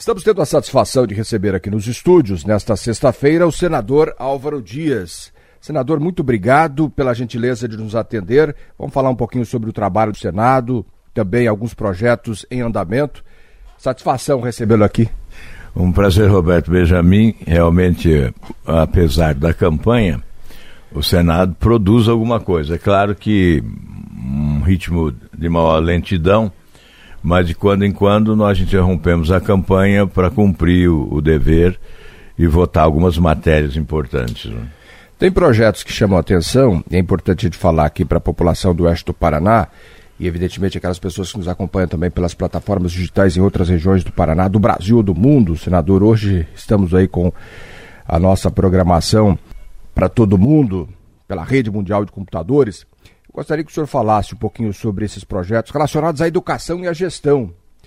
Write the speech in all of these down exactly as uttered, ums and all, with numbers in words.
Estamos tendo a satisfação de receber aqui nos estúdios, nesta sexta-feira, o senador Álvaro Dias. Senador, muito obrigado pela gentileza de nos atender. Vamos falar um pouquinho sobre o trabalho do Senado, também alguns projetos em andamento. Satisfação recebê-lo aqui. Um prazer, Roberto Benjamin. Realmente, apesar da campanha, o Senado produz alguma coisa. É claro que um ritmo de maior lentidão, mas de quando em quando nós interrompemos a campanha para cumprir o, o dever e votar algumas matérias importantes. Né? Tem projetos que chamam a atenção, e é importante a gente falar aqui para a população do oeste do Paraná, e evidentemente aquelas pessoas que nos acompanham também pelas plataformas digitais em outras regiões do Paraná, do Brasil, do mundo. Senador, hoje estamos aí com a nossa programação para todo mundo, pela rede mundial de computadores. Gostaria que o senhor falasse um pouquinho sobre esses projetos relacionados à educação e à gestão.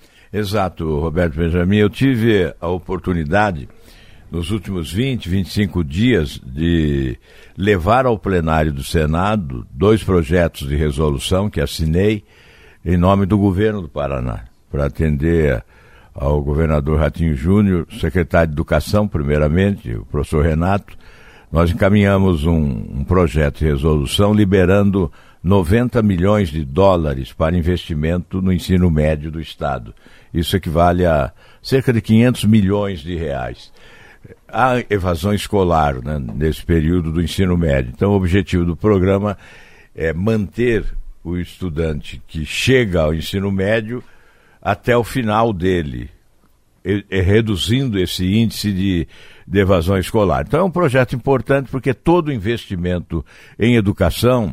Exato, Roberto Benjamin. Eu tive a oportunidade, nos últimos vinte, vinte e cinco dias, de levar ao plenário do Senado dois projetos de resolução que assinei em nome do governo do Paraná, para atender ao governador Ratinho Júnior, secretário de Educação, primeiramente, o professor Renato. Nós encaminhamos um, um projeto de resolução liberando noventa milhões de dólares para investimento no ensino médio do Estado. Isso equivale a cerca de quinhentos milhões de reais. Há evasão escolar, né, nesse período do ensino médio. Então, o objetivo do programa é manter o estudante que chega ao ensino médio até o final dele, e, e reduzindo esse índice de, de evasão escolar. Então, é um projeto importante porque todo investimento em educação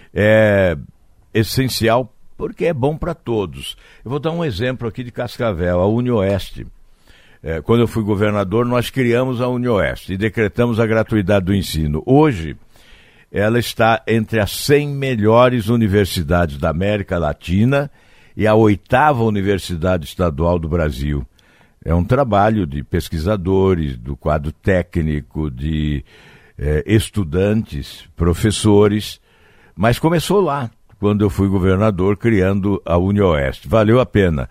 é essencial porque é bom para todos. Eu vou dar um exemplo aqui de Cascavel, a UniOeste. É, quando eu fui governador, nós criamos a UniOeste e decretamos a gratuidade do ensino. Hoje, ela está entre as cem melhores universidades da América Latina e a oitava universidade estadual do Brasil. É um trabalho de pesquisadores, do quadro técnico, de é, estudantes, professores, mas começou lá, quando eu fui governador, criando a UniOeste. Valeu a pena.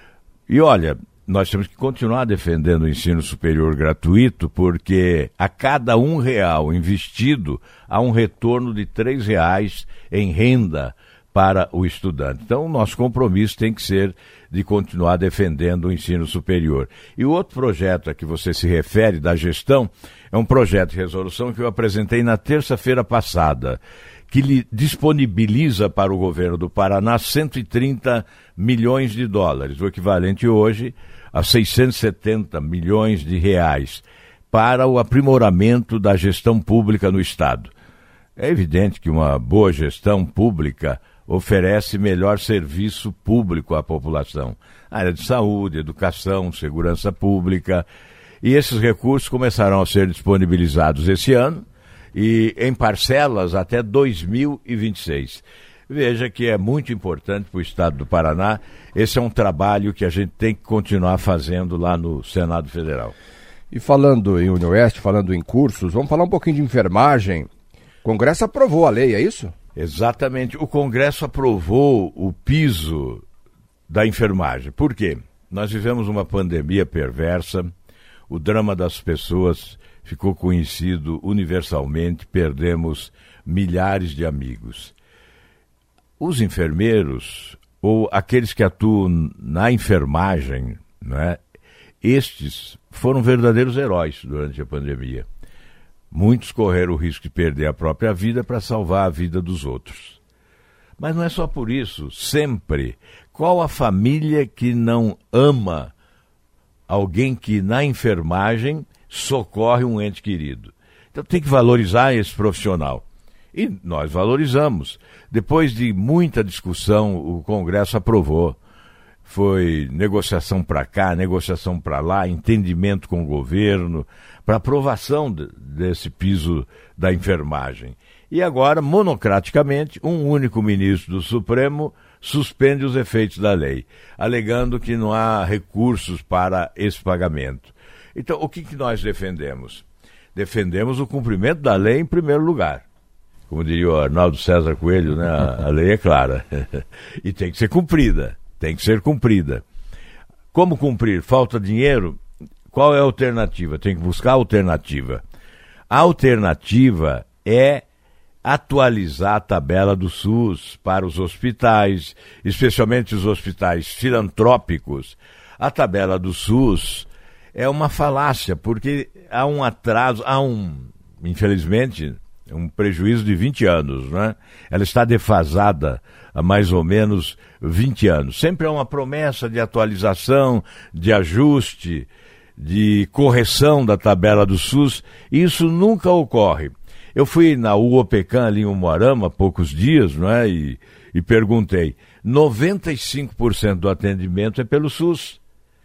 E olha, nós temos que continuar defendendo o ensino superior gratuito, porque a cada um real investido, há um retorno de três reais em renda para o estudante. Então, o nosso compromisso tem que ser de continuar defendendo o ensino superior. E o outro projeto a que você se refere, da gestão, é um projeto de resolução que eu apresentei na terça-feira passada, que lhe disponibiliza para o governo do Paraná cento e trinta milhões de dólares, o equivalente hoje a seiscentos e setenta milhões de reais, para o aprimoramento da gestão pública no Estado. É evidente que uma boa gestão pública oferece melhor serviço público à população. Área de saúde, educação, segurança pública. E esses recursos começarão a ser disponibilizados esse ano e em parcelas até dois mil e vinte e seis. Veja que é muito importante para o Estado do Paraná. Esse é um trabalho que a gente tem que continuar fazendo lá no Senado Federal. E falando em UniOeste, falando em cursos, vamos falar um pouquinho de enfermagem. O Congresso aprovou a lei, é isso? Exatamente. O Congresso aprovou o piso da enfermagem. Por quê? Nós vivemos uma pandemia perversa, o drama das pessoas ficou conhecido universalmente, perdemos milhares de amigos. Os enfermeiros, ou aqueles que atuam na enfermagem, né, estes foram verdadeiros heróis durante a pandemia. Muitos correram o risco de perder a própria vida para salvar a vida dos outros. Mas não é só por isso. Sempre, qual a família que não ama alguém que na enfermagem socorre um ente querido? Então tem que valorizar esse profissional. E nós valorizamos. Depois de muita discussão, o Congresso aprovou. Foi negociação para cá, negociação para lá, entendimento com o governo, para aprovação de, desse piso da enfermagem. E agora, monocraticamente, um único ministro do Supremo suspende os efeitos da lei, alegando que não há recursos para esse pagamento. Então, o que, que nós defendemos? Defendemos o cumprimento da lei em primeiro lugar. Como diria o Arnaldo César Coelho, né? a, a lei é clara. E tem que ser cumprida, tem que ser cumprida. Como cumprir? Falta dinheiro? Qual é a alternativa? Tem que buscar a alternativa. A alternativa é atualizar a tabela do SUS para os hospitais, especialmente os hospitais filantrópicos. A tabela do SUS é uma falácia, porque há um atraso, há um, infelizmente, um prejuízo de vinte anos, né? Ela está defasada há mais ou menos vinte anos. Sempre há uma promessa de atualização, de ajuste, de correção da tabela do SUS, e isso nunca ocorre. Eu fui na U O P C A M ali em Umuarama há poucos dias, não é? E, e perguntei, noventa e cinco por cento do atendimento é pelo SUS.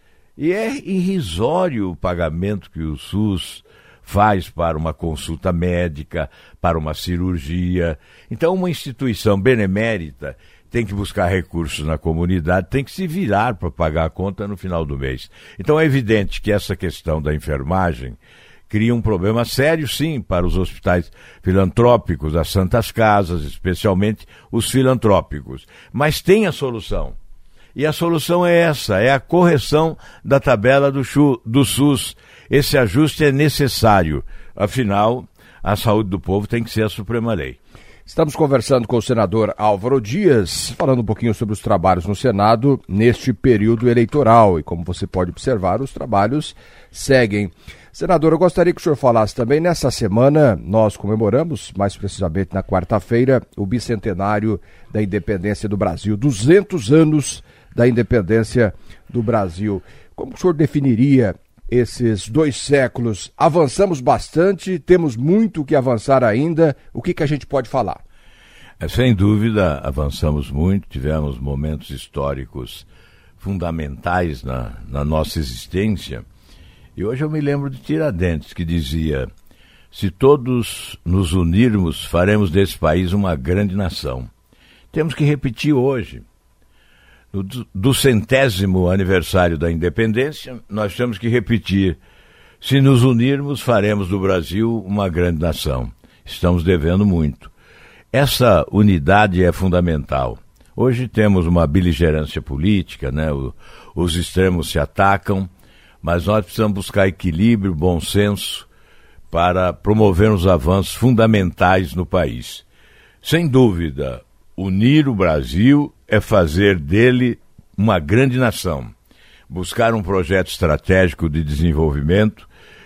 E é irrisório o pagamento que o SUS faz para uma consulta médica, para uma cirurgia. Então, uma instituição benemérita tem que buscar recursos na comunidade, tem que se virar para pagar a conta no final do mês. Então, é evidente que essa questão da enfermagem cria um problema sério, sim, para os hospitais filantrópicos, as santas casas, especialmente os filantrópicos. Mas tem a solução. E a solução é essa, é a correção da tabela do, do SUS. Esse ajuste é necessário. Afinal, a saúde do povo tem que ser a suprema lei. Estamos conversando com o senador Álvaro Dias, falando um pouquinho sobre os trabalhos no Senado neste período eleitoral. E como você pode observar, os trabalhos seguem. Senador, eu gostaria que o senhor falasse também, nessa semana nós comemoramos, mais precisamente na quarta-feira, o bicentenário da independência do Brasil, duzentos anos da independência do Brasil. Como o senhor definiria esses dois séculos? Avançamos bastante, temos muito que avançar ainda. O que, que a gente pode falar? É, sem dúvida, avançamos muito, tivemos momentos históricos fundamentais na, na nossa existência. E hoje eu me lembro de Tiradentes, que dizia: se todos nos unirmos, faremos desse país uma grande nação. Temos que repetir hoje. Do, do centésimo aniversário da independência, nós temos que repetir: se nos unirmos, faremos do Brasil uma grande nação. Estamos devendo muito. Essa unidade é fundamental. Hoje temos uma beligerância política, né? O, os extremos se atacam, mas nós precisamos buscar equilíbrio, bom senso, para promover os avanços fundamentais no país. Sem dúvida, unir o Brasil é fazer dele uma grande nação. Buscar um projeto estratégico de desenvolvimento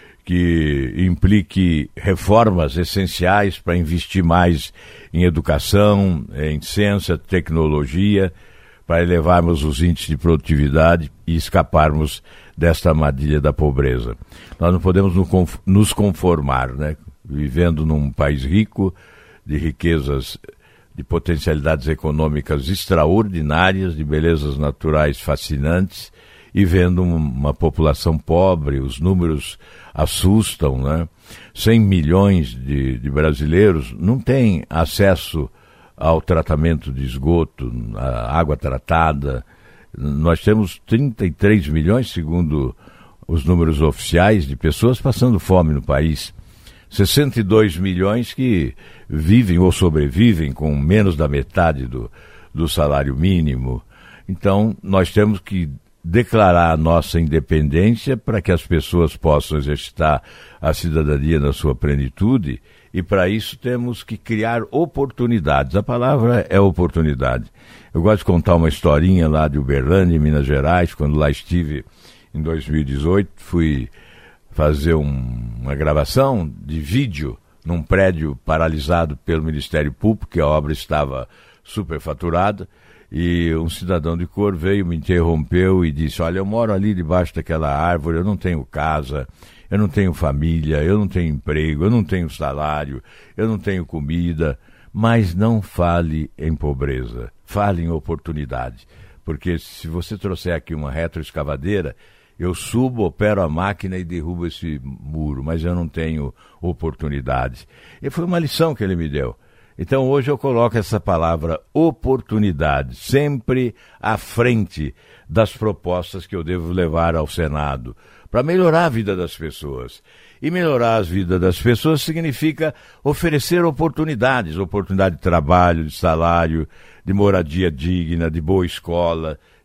que implique reformas essenciais para investir mais em educação, em ciência, tecnologia, para elevarmos os índices de produtividade e escaparmos desta armadilha da pobreza. Nós não podemos nos conformar, né? Vivendo num país rico, de riquezas, de potencialidades econômicas extraordinárias, de belezas naturais fascinantes, e vendo uma população pobre. Os números assustam, né? cem milhões de, de brasileiros não têm acesso ao tratamento de esgoto, à água tratada. Nós temos trinta e três milhões, segundo os números oficiais, de pessoas passando fome no país. sessenta e dois milhões que vivem ou sobrevivem com menos da metade do, do salário mínimo. Então, nós temos que declarar a nossa independência para que as pessoas possam exercitar a cidadania na sua plenitude, e para isso temos que criar oportunidades. A palavra é oportunidade. Eu gosto de contar uma historinha lá de Uberlândia, em Minas Gerais, quando lá estive em dois mil e dezoito, fui fazer um, uma gravação de vídeo num prédio paralisado pelo Ministério Público, que a obra estava superfaturada, e um cidadão de cor veio, me interrompeu e disse: olha, eu moro ali debaixo daquela árvore, eu não tenho casa, eu não tenho família, eu não tenho emprego, eu não tenho salário, eu não tenho comida, mas não fale em pobreza, fale em oportunidade, porque se você trouxer aqui uma retroescavadeira, eu subo, opero a máquina e derrubo esse muro, mas eu não tenho oportunidade. E foi uma lição que ele me deu. Então hoje eu coloco essa palavra oportunidade sempre à frente das propostas que eu devo levar ao Senado, para melhorar a vida das pessoas. E melhorar a vida das pessoas significa oferecer oportunidades, oportunidade de trabalho, de salário, de moradia digna, de boa escola,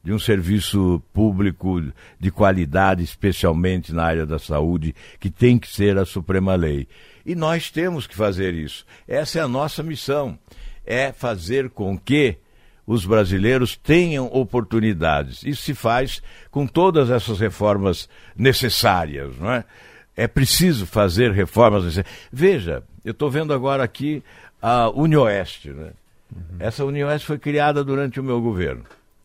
de um serviço público de qualidade, especialmente na área da saúde, que tem que ser a suprema lei. E nós temos que fazer isso. Essa é a nossa missão, é fazer com que os brasileiros tenham oportunidades. Isso se faz com todas essas reformas necessárias, não é? É preciso fazer reformas necessárias. Veja, eu estou vendo agora aqui a UniOeste, né? Uhum. Essa UniOeste foi criada durante o meu governo.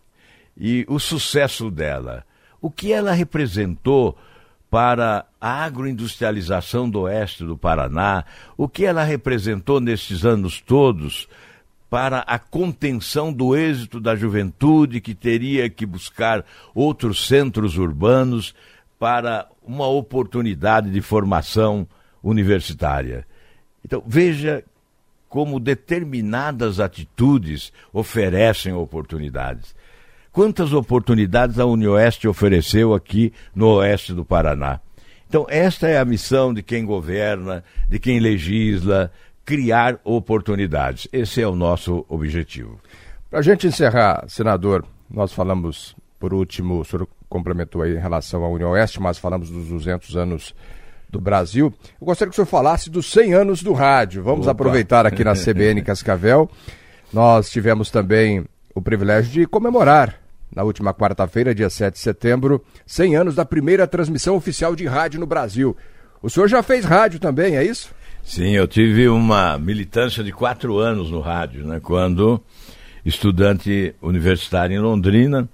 E o sucesso dela, o que ela representou para a agroindustrialização do oeste do Paraná, o que ela representou nesses anos todos para a contenção do êxito da juventude que teria que buscar outros centros urbanos para uma oportunidade de formação universitária. Então, veja como determinadas atitudes oferecem oportunidades. Quantas oportunidades a UniOeste ofereceu aqui no oeste do Paraná? Então, esta é a missão de quem governa, de quem legisla, criar oportunidades. Esse é o nosso objetivo. Para a gente encerrar, senador, nós falamos, por último, o senhor complementou aí em relação à UniOeste, mas falamos dos duzentos anos do Brasil. Eu gostaria que o senhor falasse dos cem anos do rádio. Vamos Opa. aproveitar aqui na C B N Cascavel. Nós tivemos também o privilégio de comemorar, na última quarta-feira, dia sete de setembro, cem anos da primeira transmissão oficial de rádio no Brasil. O senhor já fez rádio também, é isso? Sim, eu tive uma militância de quatro anos no rádio, né? Quando estudante universitário em Londrina.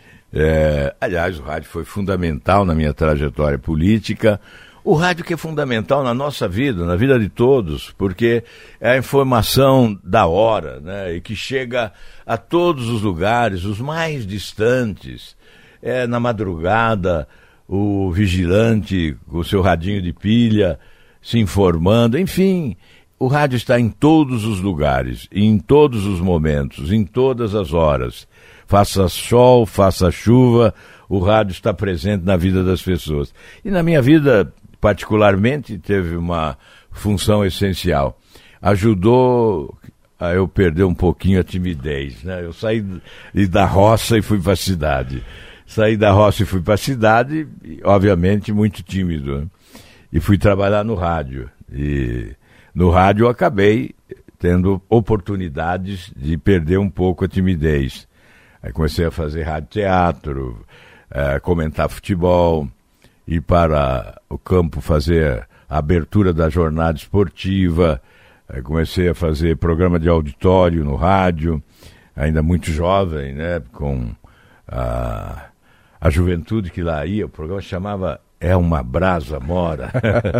É, aliás, o rádio foi fundamental na minha trajetória política. O rádio que é fundamental na nossa vida, na vida de todos, porque é a informação da hora, né? E que chega a todos os lugares, os mais distantes. É na madrugada, o vigilante com o seu radinho de pilha se informando, enfim, o rádio está em todos os lugares, em todos os momentos, em todas as horas. Faça sol, faça chuva, o rádio está presente na vida das pessoas. E na minha vida, particularmente, teve uma função essencial. Ajudou a eu perder um pouquinho a timidez, né? Eu saí da roça e fui para a cidade. Saí da roça e fui para a cidade, obviamente muito tímido, né? E fui trabalhar no rádio. E no rádio eu acabei tendo oportunidades de perder um pouco a timidez. Aí comecei a fazer rádio-teatro, é, comentar futebol, ir para o campo fazer a abertura da jornada esportiva. Aí comecei a fazer programa de auditório no rádio, ainda muito jovem, né, com a, a juventude que lá ia. O programa chamava É uma Brasa Mora.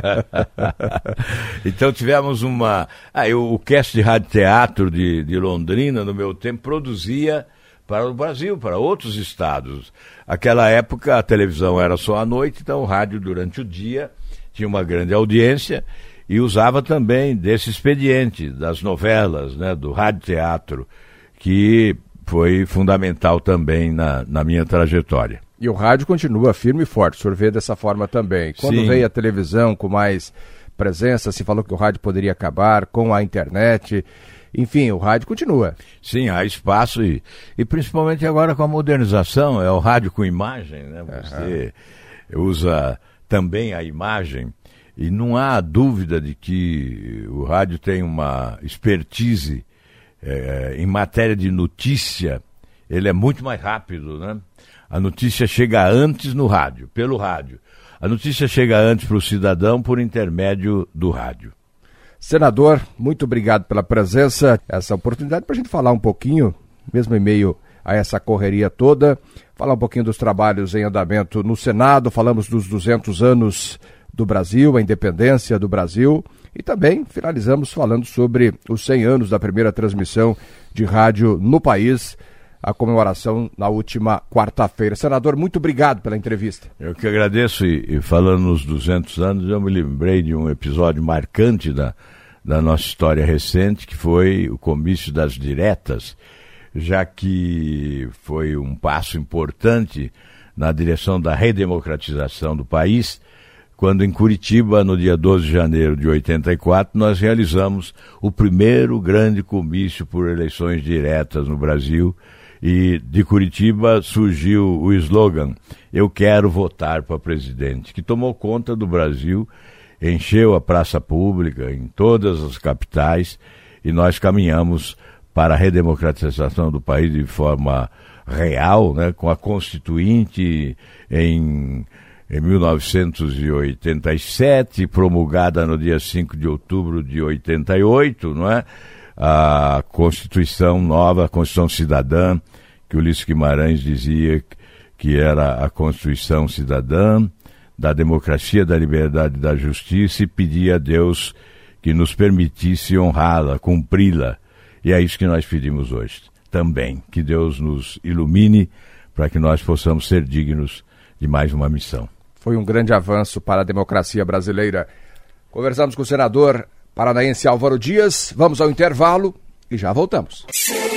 Então tivemos uma... Ah, eu, o cast de rádio teatro de, de Londrina, no meu tempo, produzia para o Brasil, para outros estados. Aquela época a televisão era só à noite, então o rádio durante o dia tinha uma grande audiência e usava também desse expediente, das novelas, né, do rádio teatro, que foi fundamental também na, na minha trajetória. E o rádio continua firme e forte, o senhor vê dessa forma também. Quando Sim. veio a televisão com mais presença, se falou que o rádio poderia acabar com a internet. Enfim, o rádio continua. Sim, há espaço e, e principalmente agora com a modernização, é o rádio com imagem, né? Você uhum. usa também a imagem e não há dúvida de que o rádio tem uma expertise é, em matéria de notícia, ele é muito mais rápido, né? A notícia chega antes no rádio, pelo rádio. A notícia chega antes para o cidadão por intermédio do rádio. Senador, muito obrigado pela presença, essa oportunidade para a gente falar um pouquinho, mesmo em meio a essa correria toda, falar um pouquinho dos trabalhos em andamento no Senado, falamos dos duzentos anos do Brasil, a independência do Brasil, e também finalizamos falando sobre os cem anos da primeira transmissão de rádio no país, a comemoração na última quarta-feira. Senador, muito obrigado pela entrevista. Eu que agradeço, e, e falando nos duzentos anos, eu me lembrei de um episódio marcante da, da nossa história recente, que foi o comício das diretas, já que foi um passo importante na direção da redemocratização do país, quando em Curitiba, no dia doze de janeiro de oitenta e quatro, nós realizamos o primeiro grande comício por eleições diretas no Brasil, E de Curitiba surgiu o slogan "Eu quero votar para presidente", que tomou conta do Brasil, encheu a praça pública em todas as capitais, e nós caminhamos para a redemocratização do país de forma real, né, com a Constituinte em, em mil novecentos e oitenta e sete, promulgada no dia cinco de outubro de oitenta e oito, não é? A Constituição nova, a Constituição Cidadã, que Ulisses Guimarães dizia que era a Constituição Cidadã, da democracia, da liberdade e da justiça, e pedia a Deus que nos permitisse honrá-la, cumpri-la. E é isso que nós pedimos hoje também, que Deus nos ilumine para que nós possamos ser dignos de mais uma missão. Foi um grande avanço para a democracia brasileira. Conversamos com o senador paranaense Álvaro Dias, vamos ao intervalo e já voltamos.